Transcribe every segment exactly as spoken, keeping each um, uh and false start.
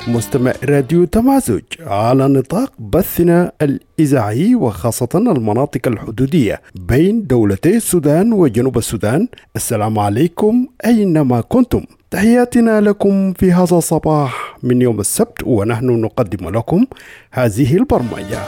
مستمع راديو تمازج على نطاق بثنا الإذاعي وخاصة المناطق الحدودية بين دولتي السودان وجنوب السودان. السلام عليكم أينما كنتم، تحياتنا لكم في هذا الصباح من يوم السبت، ونحن نقدم لكم هذه البرمجة.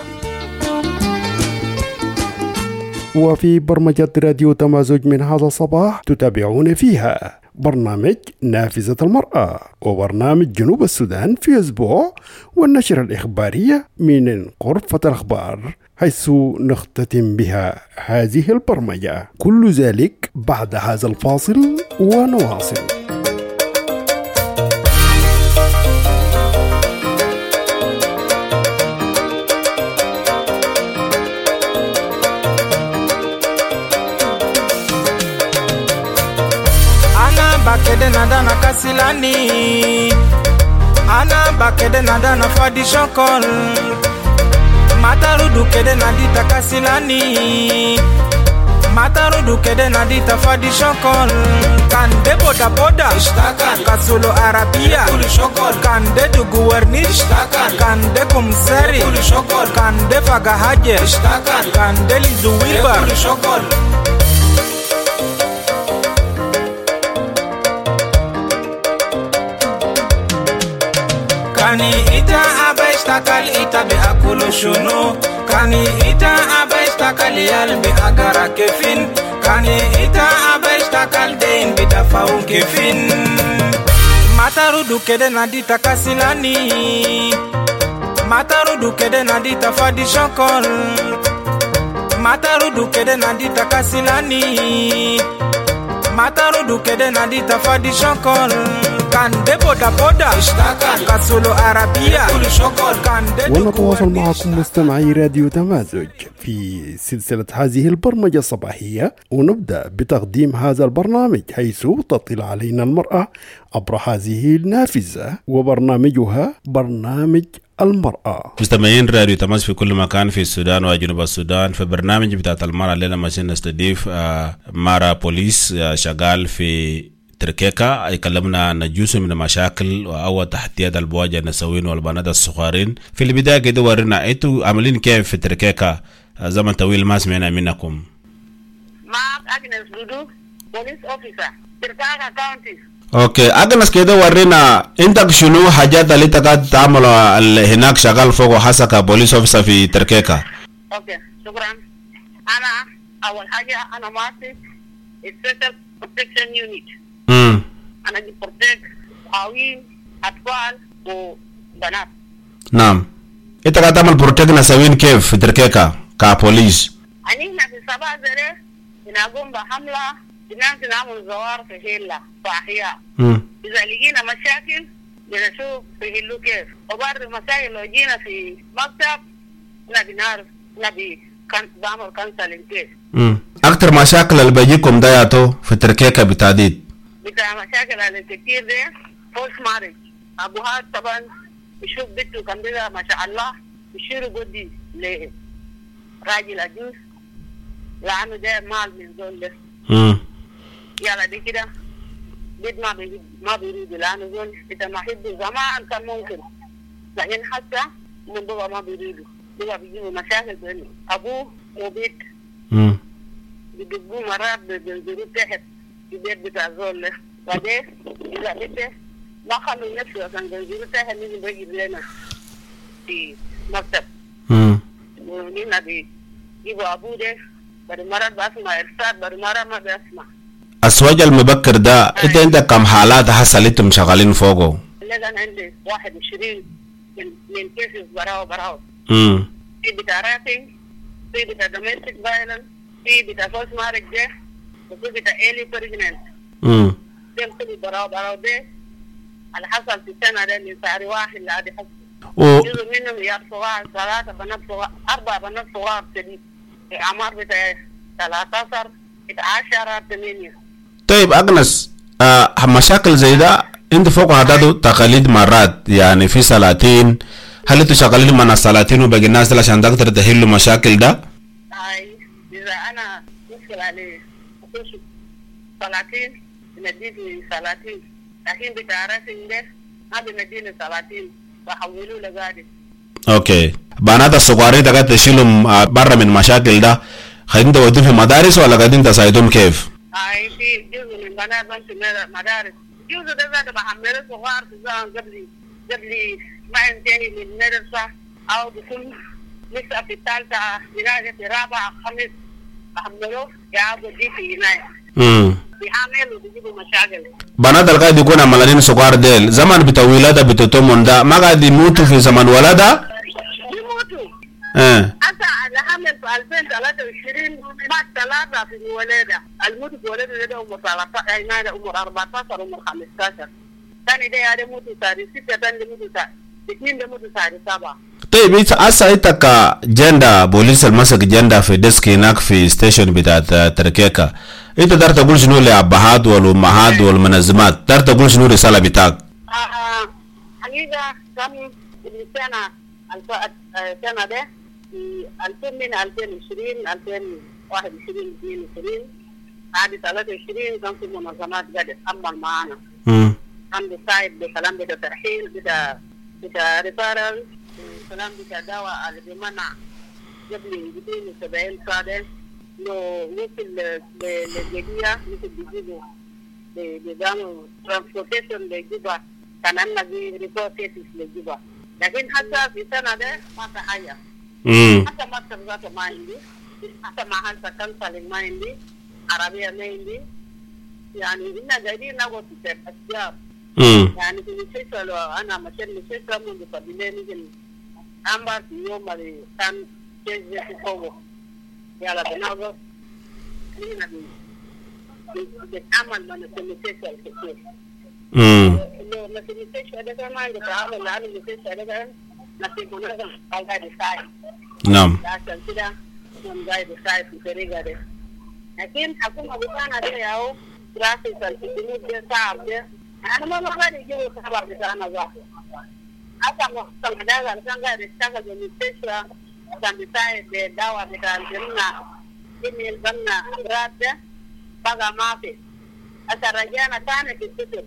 وفي برمجة راديو تمازج من هذا الصباح تتابعون فيها برنامج نافذة المرأة وبرنامج جنوب السودان في أسبوع، والنشرة الإخبارية من غرفة الأخبار، حيث نختتم بها هذه البرمجة. كل ذلك بعد هذا الفاصل ونواصل. Bakede nada na kasilani, ana bakede nada na fadi shokol, matarudu kede nadita kasilani, matarudu kede nadita fadi shokol, kande boda boda, kasulo arabia, kande du guvernis, kande kumseri, kande fagahaje, kande lizuwiba. Kani ita abashtakal ita bi akulu shunu, kani ita abashtakal yal bi agara kefin, kani ita abashtakal dein bi dafaun kefin. Matarudu kede nadita kasilani, matarudu kede nadita fadi shokol, matarudu kede nadita kasilani, matarudu kede nadita fadi shokol. ونتواصل معكم مستمعي راديو تمازج في سلسلة هذه البرمجة الصباحية، ونبدأ بتقديم هذا البرنامج حيث تطل علينا المرأة عبر هذه النافذة وبرنامجها برنامج المرأة. مستمعين راديو تماس في كل مكان في السودان وجنوب السودان. في برنامج بتاعت المرأة الليلة ماشين نستضيف مارا بوليس شغال في تركيكا، يكلمنا عن جزء من المشاكل او التحديات اللي بواجه النسوين والبنات الصغارين. في البدايه كده ورينا انتوا عاملين كيف في تركيكا زمن طويل ما سمعنا منكم. معك اجنس دودو بوليس اوفيسر تركيكا كاونتي. اوكي اجنس كده ورينا انت شنو حاجات اللي انت قاعد تعمل هناك شغال فوق حسب كبوليس اوفيسر في تركيكا. اوكي شكرا. انا اول حاجه انا ماسك سبيشال بروتكشن يونت. امم أنا دي بروتكت قوي أطفال وبنات. نعم. أنت قاعد تعمل بروتكت نسوين كيف في تركيكا كبوليس؟ أنا هنا في سبعة زره بنقوم بحملة بنعمل نعمل زوار في هيلا في أحياء. امم إذا لقينا مشاكل بنشوف في هيلو كيف، وبعد مشاكل لو جينا في مكتب نبي نعرف نبي كان بعمل كانسلين كيف. امم أكتر مشاكل اللي بيجيكم ده يا تو في تركيكا بالتحديد؟ بتاع مشاكل على كتير ده فوش مارج. أبوها طبعا يشوف بنته كان بلا ما شاء الله يشيروا قدي لراجل عجوز لأنه ده مال من زول ده. امم يلا دي كده بيت ما بيريد ما بيريد لأنه زول إذا ما حبه زمان كان ممكن، لكن حتى من بابا ما بيريدوا، بابا بيجيبوا مشاكل بين أبوه وبيت. امم بيجيبوا مرات بيجيبوا تحت في بيت بتاع زول ده. بعدين إذا بيته ما خلوا نفسه عشان بيجيبوا تحت نيجي بيجيب لنا في مكتب. امم ونينا بيجيبوا أبوه ده، بعد مرات بسمع إرسال، بعد مرات ما بسمع. الزواج المبكر ده انت عندك كم حالات حصلتم شغالين فوقه؟ لا انا عندي واحد وعشرين من من كيسز براو براو. امم في بتاع راتنج، في بتاع دوميستيك فايلنس، في بتاع فوس مارك ده، وفي بتاع ايلي بريجننت. امم ده كله براو براو ده على حسب في السنه ده من سعر واحد لعادي حسب. و جزء منهم يا صغار ثلاثه بنات صغار اربع بنات صغار تدي اعمار بتاع ثلاثة عشر بتاع عشرة ثمانية. طيب أجنس آه مشاكل زي ده انت فوق هذا تقاليد مرات يعني في سلاطين، هل انتوا شغالين مع السلاطين وباقي الناس عشان تقدر تحلوا مشاكل ده؟ اي اذا انا مشكلة عليه اخش سلاطين بنديه سلاطين، لكن بتعرفين ده ما بنديه سلاطين بحولوا لقادم. اوكي بنات الصغار ده قاعد تشيلهم برا من مشاكل ده، قاعدين تودوهم في مدارس ولا قاعدين تساعدهم كيف؟ اي في جزء من بنات بنت مدارس، جزء ده زاد بحمله صغار في الزمن قبل قبل ما ينتهي من المدرسه او بيكون لسه في الثالثه دراسه في رابعه خمس بحمله يعودوا دي في هناك. امم بيعملوا بيجيبوا مشاكل. بنات اللي قاعد يكونوا عملانين صغار ديل زمان بتاع ولادة بتتومون ده ما قاعد يموتوا في زمن ولادة؟ يموتوا. ايه. حتى الحمل في ألفين وثلاثة وعشرين مات ثلاثة في الولادة، الموت في الولادة ده عمر ثلاثة عشر عمر أربعة عشر عمر خمسة عشر. ثاني ده هذا موتوا ساري ستة، ثاني ده موتوا ساري اثنين، ده موتوا ساري سبعة. طيب انت هسه انت كجندا بوليس المسك جندا في ديسك هناك في ستيشن بتاعت تركيكا، انت تقدر تقول شنو للابهات والامهات والمنظمات؟ تقدر تقول شنو الرساله بتاعك؟ اه حقيقه كان السنه السنه ده في ألفين من ألفين وعشرين ألفين وواحد وعشرين اثنين وعشرين بعد ثلاثة وعشرين كان في منظمات قاعده تتعامل معنا. امم كان بيساعد بكلام بتاع ترحيل بتاع بتاع ريفيرال، كلام بتاع دواء اللي بمنع قبل مئتين وسبعين سنه لو وصل للجدية مثل بيجيبوا بيعملوا ترانسبورتيشن لجوبا، كان عندنا ريبورت كيسز لجوبا، لكن حتى في السنة ده ما في حاجة. حتى مكتب ذاته ما عندي، حتى محل كونسلنج ما عندي، عربية ما عندي، يعني إننا قاعدين نقعد في أشجار. يعني في المستشفى لو أنا مشيت المستشفى منذ قبلين يمكن أمبر في يوم اللي كان كيس في فوق. يلا بناظر خلينا بنتعامل مع المستشفى الكثير. امم لو المستشفى ده كان ما عنده تعامل مع المستشفى ده كان نسيب منظم قاعد يساعد. نعم. عشان كده هم قاعد يساعد في الطريقة دي. لكن حكومة بتاعنا ده ياهو دراسة الجنود ده صعب ده. أنا ما بقدر يجيبوا الخبر بتاعنا ذاته. حتى مقتل ده كان قاعد يشتغل في المستشفى كان بيساعد بالدواء بتاع الجنة إني الجنة رات ده بقى ما في. هسه رجعنا تاني في السجن.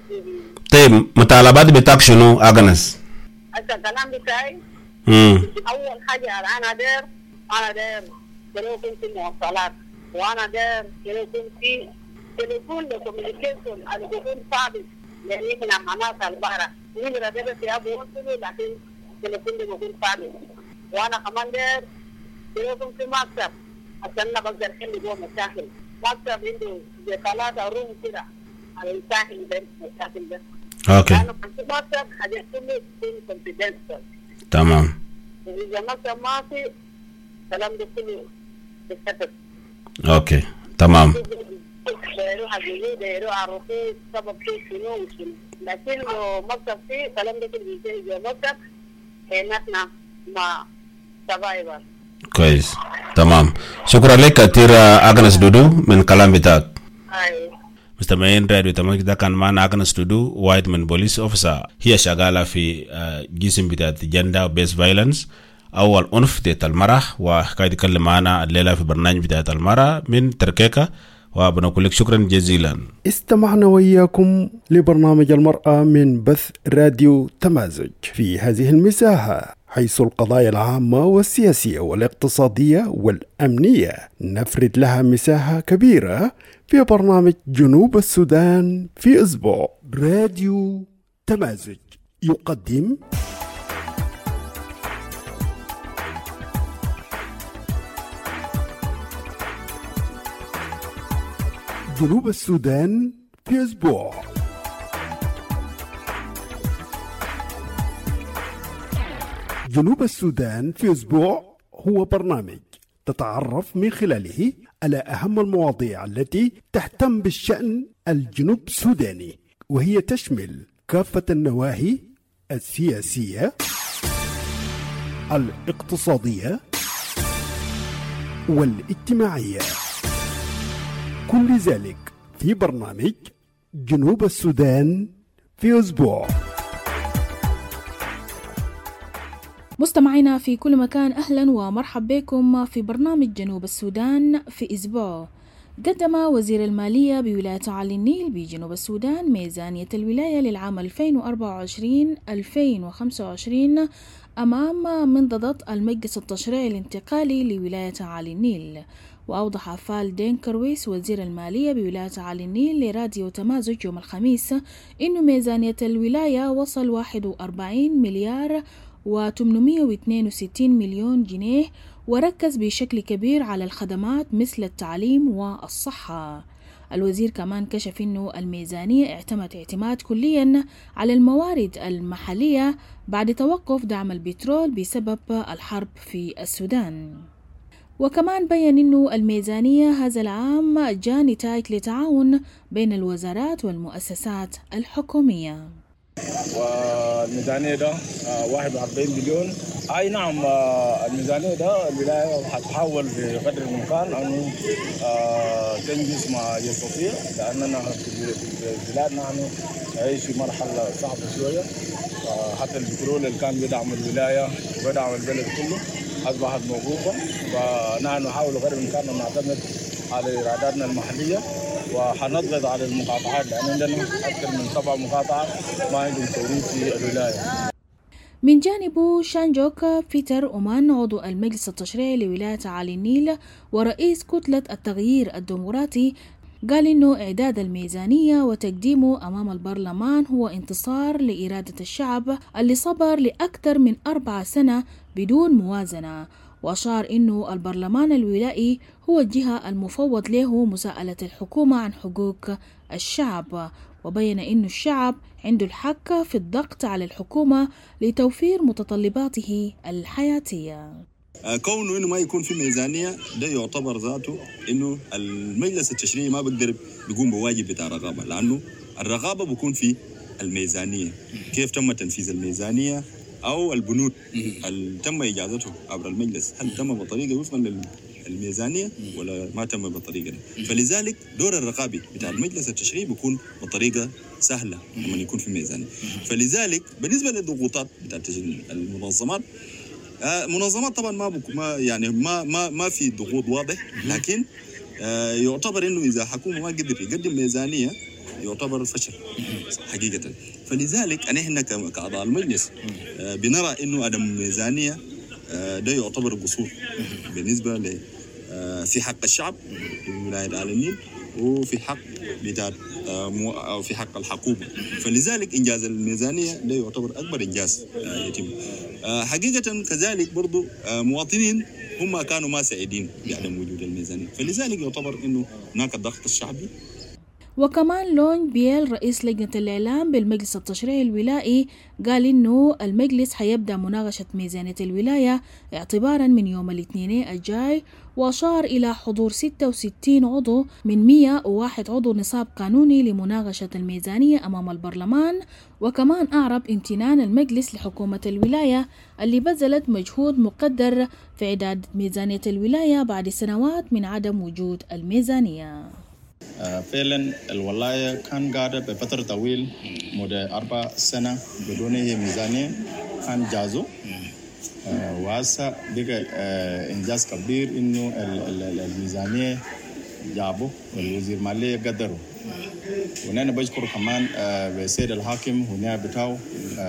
طيب مطالبات بتاعك شنو أغنس؟ هسه الكلام بتاعي أول حاجة أنا داير أنا داير تليفون في مواصلات، وأنا داير تليفون في تليفون لكوميونيكيشن اللي بيكون ثابت، لأن إحنا مناطق البحر نمرة ده في أبو وصلوا لكن تليفون ده بيكون ثابت. وانا كمان داير تليفون في مكتب عشان انا بقدر احل جوه مشاكل، مكتب عنده زي ثلاثة روم كده على الساحل ده المشاكل ده. اوكي. انا كنت مكتب حاجات كله تكون كونفيدنشال. تمام. اذا مكتب ما في الكلام ده كله بيتكتب. اوكي تمام. دايروا حقيقي دايروا عرفوا سبب شنو وشنو، لكن لو مكتب فيه الكلام ده كله بيجي جوه مكتب هناك ما سبايبر. كويس تمام. شكرا لك كثير أغنس دودو من كلام بتاعك. أيوة. مستمعين راديو تمام ده كان معنا أغنس دودو وايد من بوليس أوفيسر، هي شغالة في جسم بتاعت جندا بيس فايلنس أو العنف ضد المرأة، وقاعد يتكلم معنا الليلة في برنامج بتاعت المرأة من تركيكا، وبنقول لك شكرا جزيلا. استمعنا وإياكم لبرنامج المرأة من بث راديو تمازج في هذه المساحة، حيث القضايا العامة والسياسية والاقتصادية والأمنية نفرد لها مساحة كبيرة في برنامج جنوب السودان في أسبوع. راديو تمازج يقدم جنوب السودان في أسبوع. جنوب السودان في أسبوع هو برنامج تتعرف من خلاله على أهم المواضيع التي تهتم بالشأن الجنوب السوداني، وهي تشمل كافة النواحي السياسية، الاقتصادية والاجتماعية، كل ذلك في برنامج جنوب السودان في أسبوع. مستمعينا في كل مكان، أهلا ومرحب بكم في برنامج جنوب السودان في أسبوع. قدم وزير المالية بولاية علي النيل بجنوب السودان ميزانية الولاية للعام ألفين وأربعة وعشرين ألفين وخمسة وعشرين أمام منضدة المجلس التشريعي الانتقالي لولاية علي النيل. وأوضح فال دين كرويس وزير المالية بولاية علي النيل لراديو تمازج يوم الخميس إنه ميزانية الولاية وصل واحد وأربعين مليار وثمانمائة واثنين وستين مليون جنيه، وركز بشكل كبير على الخدمات مثل التعليم والصحة. الوزير كمان كشف إنه الميزانية اعتمد اعتماد كليا على الموارد المحلية بعد توقف دعم البترول بسبب الحرب في السودان. وكمان بيّن إنه الميزانية هذا العام جاء نتائج لتعاون بين الوزارات والمؤسسات الحكومية. والميزانية ده واحد وأربعين مليون. أي نعم، الميزانية ده الولاية حتحاول بقدر الإمكان أنه تنجز ما يستطيع، لأننا في البلاد نحن نعيش في مرحلة صعبة شوية. حتى البترول اللي كان بيدعم الولاية وبيدعم البلد كله أصبحت موقوفة، فنحن نحاول بقدر الإمكان أن نعتمد على إيراداتنا المحلية وحنضغط على المقاطعات، لأن عندنا أكثر من سبع مقاطعات ما عندهم توريد في الولاية. من جانبه شانجوك بيتر أومان عضو المجلس التشريعي لولاية علي النيل ورئيس كتلة التغيير الديمقراطي قال إنه إعداد الميزانية وتقديمه أمام البرلمان هو انتصار لإرادة الشعب اللي صبر لأكثر من أربع سنة بدون موازنة. وأشار إنه البرلمان الولائي هو الجهة المفوض له مساءلة الحكومة عن حقوق الشعب، وبين إنه الشعب عنده الحق في الضغط على الحكومة لتوفير متطلباته الحياتية. كونه إنه ما يكون في ميزانية ده يعتبر ذاته إنه المجلس التشريعي ما بيقدر بيقوم بواجب بتاع الرقابة، لأنه الرقابة بيكون في الميزانية، كيف تم تنفيذ الميزانية أو البنود اللي تم إجازته عبر المجلس، هل تم بطريقة وفقا للميزانية ولا ما تم بطريقة ده. فلذلك دور الرقابي بتاع المجلس التشريعي بيكون بطريقة سهلة لما يكون في ميزانية. فلذلك بالنسبة للضغوطات بتاع المنظمات، آه منظمات طبعا ما بك ما يعني ما ما ما في ضغوط واضح، لكن آه يعتبر انه اذا حكومه ما قدر يقدم ميزانيه يعتبر فشل حقيقه. فلذلك انا احنا كاعضاء المجلس آه بنرى انه عدم ميزانيه آه ده يعتبر قصور بالنسبه ل آه في حق الشعب في ولايه علي النيل وفي حق بتاع أو في حق الحكومة. فلذلك إنجاز الميزانية ده يعتبر أكبر إنجاز يتم. حقيقة كذلك برضو مواطنين هم كانوا ما سعيدين بعدم وجود الميزانية، فلذلك يعتبر إنه هناك الضغط الشعبي. وكمان لونج بيل رئيس لجنة الإعلام بالمجلس التشريعي الولائي قال إنه المجلس حيبدأ مناقشة ميزانية الولاية اعتبارا من يوم الاثنين الجاي، وأشار إلى حضور ستة وستين عضو من مئة وواحد عضو نصاب قانوني لمناقشة الميزانية أمام البرلمان. وكمان أعرب امتنان المجلس لحكومة الولاية اللي بذلت مجهود مقدر في إعداد ميزانية الولاية بعد سنوات من عدم وجود الميزانية. فعلا الولاية كان قاعدة بفترة طويل مدة أربع سنة بدون ميزانية، كان جازو وهسه بقى إنجاز كبير إنه الميزانية جابوا والوزير المالية قدروا. ونحن بشكر كمان بسيد الحاكم هنا بتاعه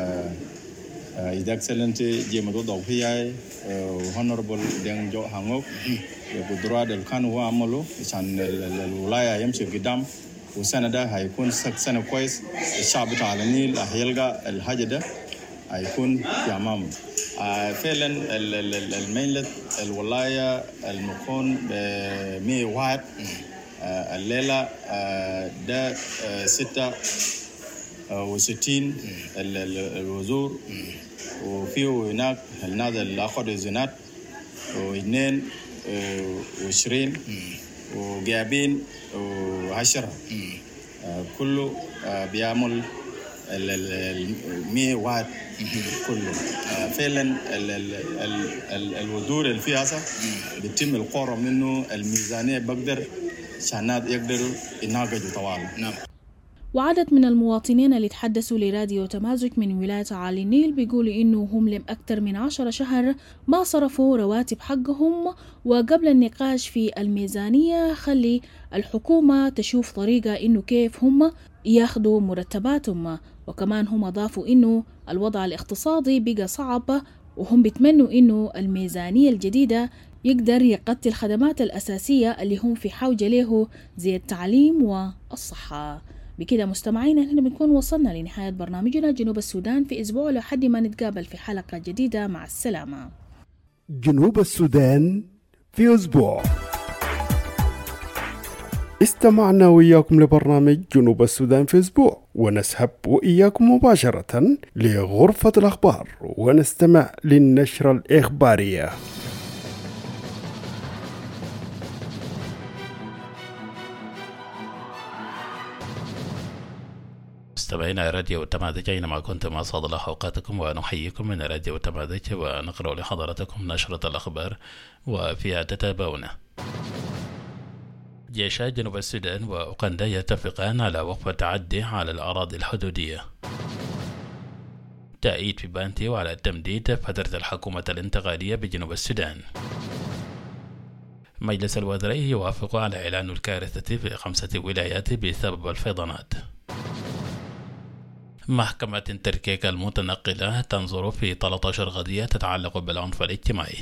إذا اكسلنتي جيمدو دوفياي وهونربل دين جو هانغوك بقدرة الكان هو عمله عشان الولاية يمشي قدام، والسنة ده هيكون سنة كويس. الشعب بتاع النيل هيلقى الحاجة ده هيكون في أمامه. فعلا الميلة الولاية المكون بمية واحد الليلة ده ستة وستين الوزور، وفيه هناك النادي اللي أخذ الزنات واثنين وعشرين وجايبين وعشرة، كله بيعمل المية واحد كله. فعلا الودور اللي فيها هسه بيتم القرار منه الميزانية بقدر شانات يقدروا يناقشوا طوال. وعدد من المواطنين اللي تحدثوا لراديو تمازج من ولاية عالي النيل بيقولوا إنه هم لم أكثر من عشر شهر ما صرفوا رواتب حقهم، وقبل النقاش في الميزانية خلي الحكومة تشوف طريقة إنه كيف هم ياخدوا مرتباتهم. وكمان هم ضافوا إنه الوضع الاقتصادي بقى صعب، وهم بيتمنوا إنه الميزانية الجديدة يقدر يغطي الخدمات الأساسية اللي هم في حوجة له زي التعليم والصحة. بكده مستمعين هنا بنكون وصلنا لنهاية برنامجنا جنوب السودان في أسبوع، لحد ما نتقابل في حلقة جديدة. مع السلامة. جنوب السودان في أسبوع. استمعنا وإياكم لبرنامج جنوب السودان في أسبوع، ونسحب وإياكم مباشرة لغرفة الأخبار ونستمع للنشرة الإخبارية. مستمعينا راديو تمازج أينما كنتم أسعد الله أوقاتكم، ونحييكم من راديو تمازج ونقرأ لحضراتكم نشرة الأخبار وفيها تتابعون. جيشا جنوب السودان وأوغندا يتفقان على وقف التعدي على الأراضي الحدودية. تأييد في بانتي وعلى تمديد فترة الحكومة الانتقالية بجنوب السودان. مجلس الوزراء يوافق على إعلان الكارثة في خمسة ولايات بسبب الفيضانات. محكمة تركيكا المتنقلة تنظر في ثلاث عشرة قضية تتعلق بالعنف الاجتماعي.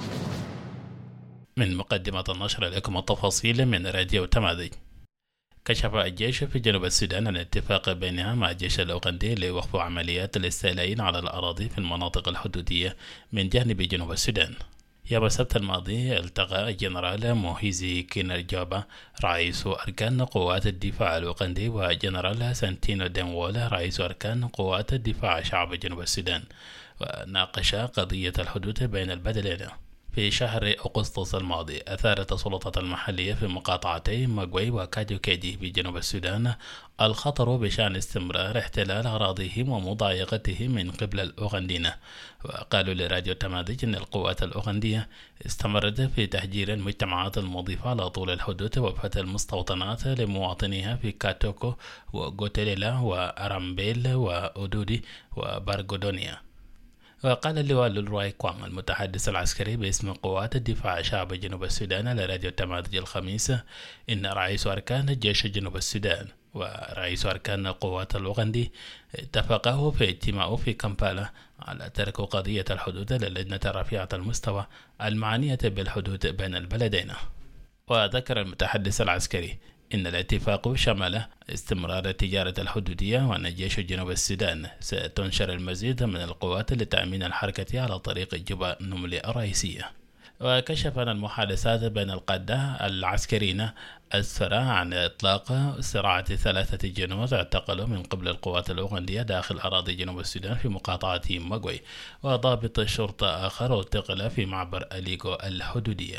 من مقدمة النشر لكم التفاصيل من راديو تمازج. كشف الجيش في جنوب السودان عن اتفاق بينها مع الجيش الأوغندي لوقف عمليات الاستيلاء على الأراضي في المناطق الحدودية من جانب جنوب السودان. يوم السبت الماضي التقى الجنرال موهيزي كينرجابا رئيس أركان قوات الدفاع الأوغندي وجنرال سانتينو ديمولا رئيس أركان قوات الدفاع شعب جنوب السودان، وناقشا قضية الحدود بين البلدين. في شهر أغسطس الماضي أثارت السلطات المحلية في مقاطعتي ماغوي وكاديو كيدي بجنوب السودان الخطر بشأن استمرار احتلال أراضيهم ومضايقتهم من قبل الأوغنديين. وقالوا لراديو تمازج أن القوات الأوغندية استمرت في تهجير المجتمعات المضيفة على طول الحدود وفتح المستوطنات لمواطنيها في كاتوكو وغوتيليلا وأرامبيل وأودودي وبارغودونيا. وقال اللواء للروي كوان المتحدث العسكري باسم قوات الدفاع شعب جنوب السودان لراديو تمازج الخميس إن رئيس أركان جيش جنوب السودان ورئيس أركان القوات الأوغندي اتفقوا في اجتماع في كامبالا على ترك قضية الحدود للجنة رفيعة المستوى المعنية بالحدود بين البلدين. وذكر المتحدث العسكري إن الاتفاق شمل استمرار التجارة الحدودية، وأن جيش جنوب السودان ستنشر المزيد من القوات لتأمين الحركة على طريق جبهة النمل الرئيسية. وكشف عن المحادثات بين القادة العسكريين أسفر عن إطلاق صراعة ثلاثة جنود اعتقلوا من قبل القوات الأوغندية داخل أراضي جنوب السودان في مقاطعة ماغوي، وضابط الشرطة آخر اعتقل في معبر أليغو الحدودية.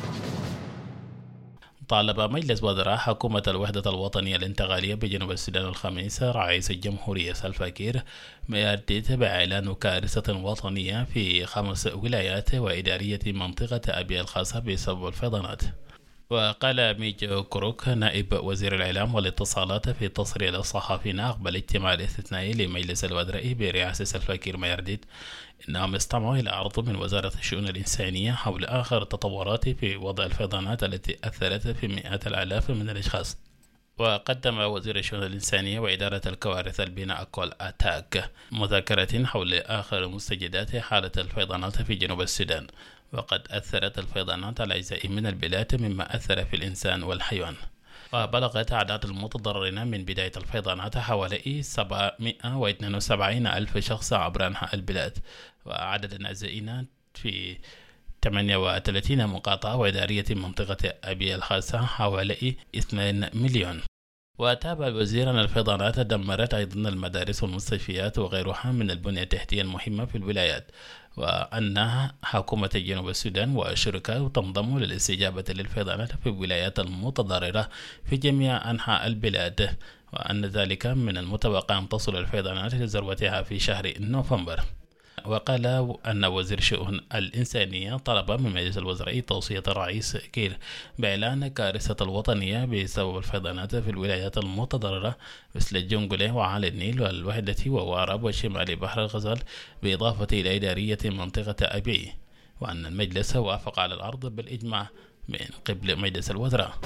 طالب مجلس وزراء حكومة الوحدة الوطنية الانتقالية بجنوب السودان الخميس رئيس الجمهورية سلفا كير ميارديت بإعلان كارثة وطنية في خمس ولايات وإدارية منطقة أبي الخاصة بسبب الفيضانات. وقال ميجو كروك نائب وزير الإعلام والاتصالات في تصريح للصحفيين قبل الاجتماع الاستثنائي لمجلس الوزراء برئاسة سلفا كير ميارديت إنهم استمعوا إلى عرض من وزارة الشؤون الإنسانية حول آخر التطورات في وضع الفيضانات التي أثرت في مئات الآلاف من الأشخاص. وقدم وزير الشؤون الإنسانية وإدارة الكوارث البناء أكول أتاك مذكرة حول آخر مستجدات حالة الفيضانات في جنوب السودان، وقد أثرت الفيضانات على أجزاء من البلاد مما أثر في الإنسان والحيوان. وبلغت أعداد المتضررين من بداية الفيضانات حوالي سبعمائة واثنين وسبعين ألف شخص عبر أنحاء البلاد، وعدد النازئين في ثمانية وثلاثين مقاطعة وإدارية منطقة أبي الخاصة حوالي اثنين مليون. وتابع الوزير أن الفيضانات دمرت أيضا المدارس والمستشفيات وغيرها من البنية التحتية المهمة في الولايات، وأنها حكومة جنوب السودان وشركاء تنضم للاستجابة للفيضانات في الولايات المتضررة في جميع أنحاء البلاد، وأن ذلك من المتوقع أن تصل الفيضانات لذروتها في شهر نوفمبر. وقال أن وزير الشؤون الإنسانية طلب من مجلس الوزراء توصية الرئيس كير بإعلان كارثة الوطنية بسبب الفيضانات في الولايات المتضررة مثل الجنقلة وعالي النيل والوحدة ووارب وشمال بحر الغزال، بإضافة إلى إدارية منطقة أبي، وأن المجلس وافق على العرض بالإجماع من قبل مجلس الوزراء.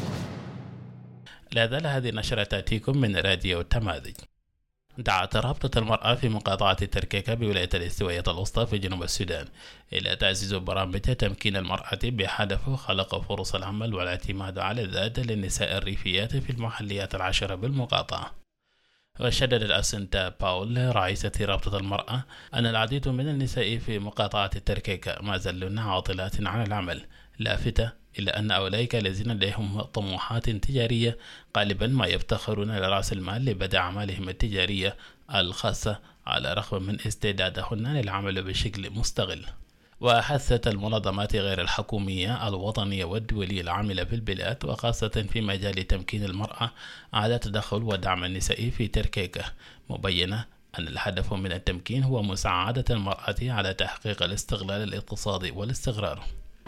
لا زال هذه النشرة تأتيكم من راديو تماذج. دعت رابطة المرأة في مقاطعة تركيكا بولاية الاستوائية الوسطى في جنوب السودان إلى تعزيز برامج تمكين المرأة بهدف خلق فرص العمل والاعتماد على الذات للنساء الريفيات في المحليات العشرة بالمقاطعة. وشددت أسنتا باول رئيسة رابطة المرأة أن العديد من النساء في مقاطعة تركيكا ما زلن عاطلات عن العمل، لافتة إلى أن أولئك الذين لديهم طموحات تجارية غالبا ما يفتخرون لرأس المال لبدء أعمالهم التجارية الخاصة على الرغم من استعدادهن للعمل بشكل مستغل. وحثت المنظمات غير الحكومية الوطنية والدولية العاملة في البلاد وخاصة في مجال تمكين المرأة على تدخل ودعم النساء في تركيكا، مبينة أن الهدف من التمكين هو مساعدة المرأة على تحقيق الاستقلال الاقتصادي والاستقرار.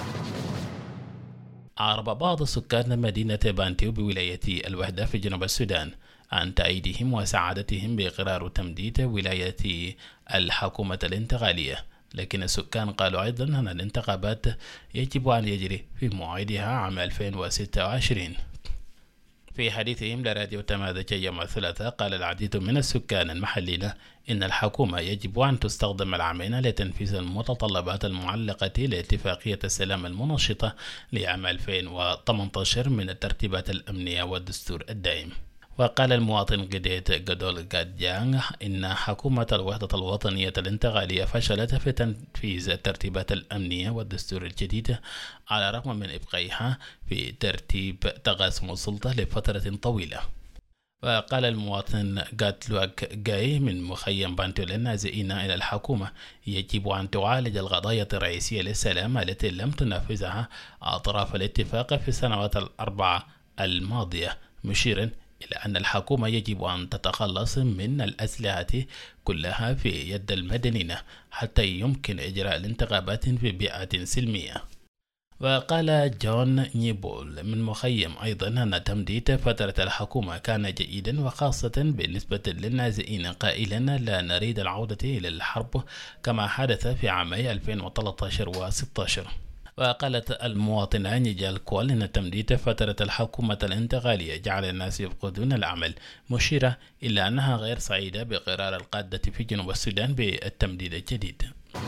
أعرب بعض سكان مدينة بانتيو بولاية الوحدة في جنوب السودان عن تأييدهم وسعادتهم بقرار تمديد ولاية الحكومة الانتقالية، لكن السكان قالوا أيضا أن الانتخابات يجب أن يجري في موعدها عام ألفين وستة وعشرين. في حديثهم لراديو تماذج يوم الثلاثاء، قال العديد من السكان المحليين إن الحكومة يجب أن تستخدم العامين لتنفيذ المتطلبات المعلقة لاتفاقية السلام المنشطة لعام ألفين وثمانية عشر من الترتيبات الأمنية والدستور الدائم. وقال المواطن جديد جدول جادجانغ إن حكومة الوحدة الوطنية الانتقالية فشلت في تنفيذ الترتيبات الأمنية والدستور الجديد على الرغم من إبقائها في ترتيب تقاسم السلطة لفترة طويلة. وقال المواطن جاتلوك جاي من مخيم بانتو للنازئين إلى الحكومة يجب أن تعالج القضايا الرئيسية للسلام التي لم تنفذها أطراف الاتفاق في السنوات الأربعة الماضية، مشيرا إلى أن الحكومة يجب أن تتخلص من الأسلحة كلها في يد المدنيين حتى يمكن إجراء الانتخابات في بيئة سلمية. وقال جون نيبول من مخيم أيضا أن تمديد فترة الحكومة كان جيدا وخاصة بالنسبة للنازئين، قائلا لا نريد العودة إلى الحرب كما حدث في عامي ألفين وثلاثة عشر وستة عشر. وقالت المواطنة نيجال كول أن تمديد فترة الحكومة الانتقالية جعل الناس يفقدون العمل، مشيرة إلى أنها غير سعيدة بقرار القادة في جنوب السودان بالتمديد الجديد.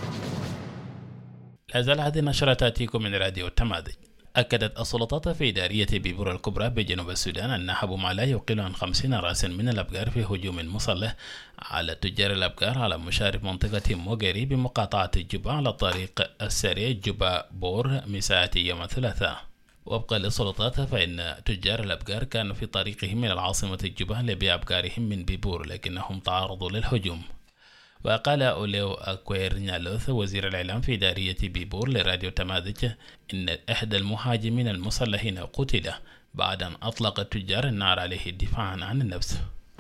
لا زال هذه النشرة تأتيكم من راديو تماذج. أكدت السلطات في إدارية بيبور الكبرى بجنوب السودان أن نهبوا ما لا يقل عن خمسين رأسا من الأبقار في هجوم مسلح على تجار الأبقار على مشارف منطقة موغيري بمقاطعة جوبا على الطريق السريع جوبا بور مساء يوم الثلاثاء. وفقا للسلطات فإن تجار الأبقار كانوا في طريقهم من العاصمة جوبا لبيع أبقارهم من بيبور لكنهم تعرضوا للهجوم. وقال أوليو أكوير نيالوث وزير الإعلام في إدارية بيبور لراديو تماذج إن إحدى المهاجمين المسلحين قتل بعد أن أطلق التجار النار عليه دفاعا عن النفس.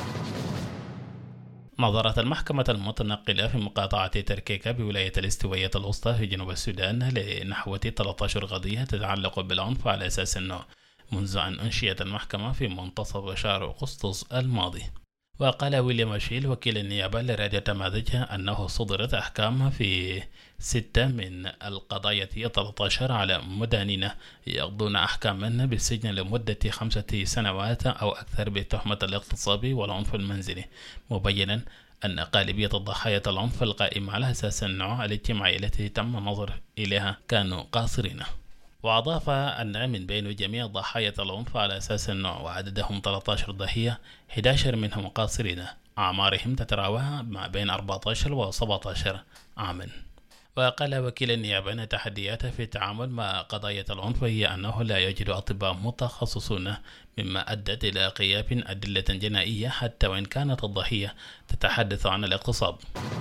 نظرت المحكمة المتنقلة في مقاطعة تركيكا بولاية الاستوائية الوسطى في جنوب السودان لنحو ثلاثة عشر قضية تتعلق بالعنف على أساس النوع منذ أن أنشئت المحكمة في منتصف شهر أغسطس الماضي. وقال ويليام شيل وكيل النيابة لراديو تماذج أنه صدرت أحكام في ستة من القضايا ثلاثة عشر على مدانين يقضون أحكاما بالسجن لمدة خمسة سنوات أو أكثر بتهمة الاغتصاب والعنف المنزلي، مبينا أن غالبية الضحايا العنف القائمة على أساس النوع الاجتماعي التي تم النظر إليها كانوا قاصرين. وأضاف أن من بين جميع ضحايا العنف على أساس النوع وعددهم ثلاثة عشر ضحية إحدى عشر منهم قاصرين أعمارهم تتراوح ما بين أربعة عشر و سبعة عشر عاما. وقال وكيل النيابة أن تحديات في التعامل مع قضايا العنف هي أنه لا يوجد أطباء متخصصون مما أدت إلى غياب أدلة جنائية حتى وإن كانت الضحية تتحدث عن الاغتصاب.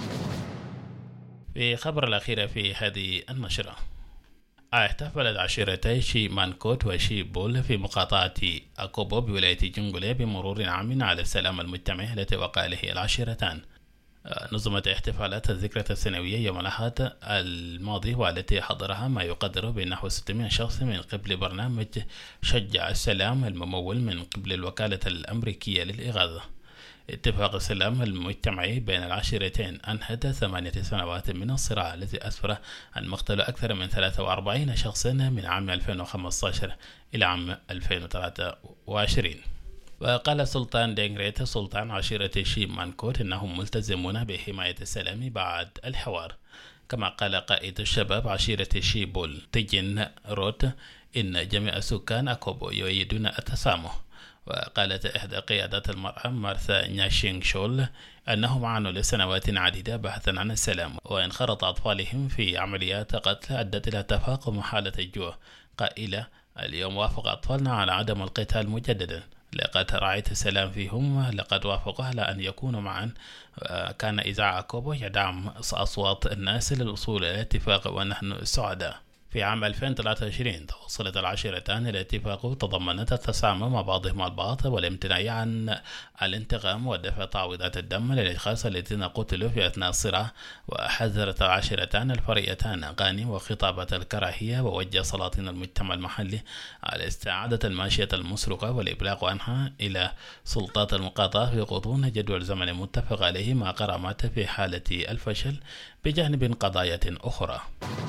في خبر الأخير في هذه النشرة، احتفلت عشيرتي شي مانكوت وشي بول في مقاطعة أكوبو بولاية جنقلة بمرور عام على السلام المجتمعي التي وقع له العشيرتان. نظمت احتفالات الذكرى السنوية يوم الأحد الماضي والتي حضرها ما يقدر بنحو ستمائة شخص من قبل برنامج شجع السلام الممول من قبل الوكالة الأمريكية للإغاثة. اتفاق السلام المجتمعي بين العشيرتين أنهت ثمانية سنوات من الصراع الذي أسفر عن مقتل أكثر من ثلاثة وأربعين شخصا من عام ألفين وخمسة عشر إلى عام ألفين وثلاثة وعشرين. وقال سلطان دينغريت سلطان عشيرة شي مانكوت إنهم ملتزمون بحماية السلام بعد الحوار. كما قال قائد الشباب عشيرة شي بول تيجين روت إن جميع سكان أكوبو يؤيدون التسامح. وقالت إحدى قيادات المرأة مارثا نياشينغ شول أنهم عانوا لسنوات عديدة بحثا عن السلام وانخرط أطفالهم في عمليات قتل أدت إلى تفاقم حالة الجوع. قائلة اليوم وافق أطفالنا على عدم القتال مجددا، لقد رأيت السلام فيهم، لقد وافقوا على أن يكونوا معا. كان إذاعة كوبو يدعم أصوات الناس للوصول إلى اتفاق ونحن سعداء. في عام ألفين وثلاثة وعشرين توصلت العشيرتان إلى اتفاق تضمنت التسامح مع بعضهم البعض والامتناع عن الانتقام ودفع تعويضات الدم للأشخاص الذين قتلوا في أثناء الصراع. وحذرت العشيرتان الفريقتان غاني وخطابة الكراهية، ووجه سلاطين المجتمع المحلي على استعادة الماشية المسروقة والإبلاغ عنها إلى سلطات المقاطعة في غضون جدول زمني متفق عليه مع غرامات في حالة الفشل بجانب قضايا أخرى.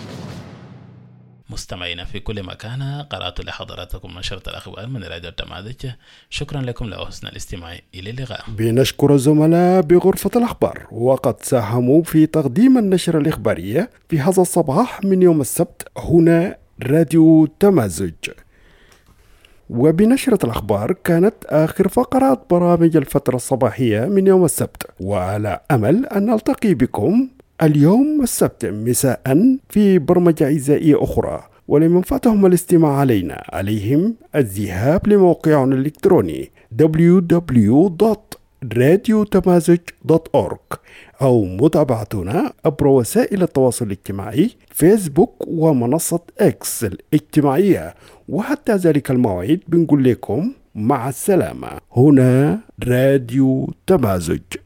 مستمعينا في كل مكان، قرأت لحضراتكم نشرة الأخبار من راديو التماذج. شكرا لكم لحسن الاستماع. إلى اللقاء. بنشكر الزملاء بغرفة الأخبار وقد ساهموا في تقديم النشرة الإخبارية في هذا الصباح من يوم السبت هنا راديو تمازج. وبنشرة الأخبار كانت آخر فقرات برامج الفترة الصباحية من يوم السبت، وعلى أمل أن نلتقي بكم اليوم السبت مساء في برمجة إذاعية أخرى. ولمن فاتهم الاستماع علينا عليهم الذهاب لموقعنا الإلكتروني دبليو دبليو دبليو دوت راديو تمازج دوت أورج أو متابعتنا عبر وسائل التواصل الاجتماعي فيسبوك ومنصة إكس الاجتماعية. وحتى ذلك الموعد بنقول لكم مع السلامة. هنا راديو تمازج.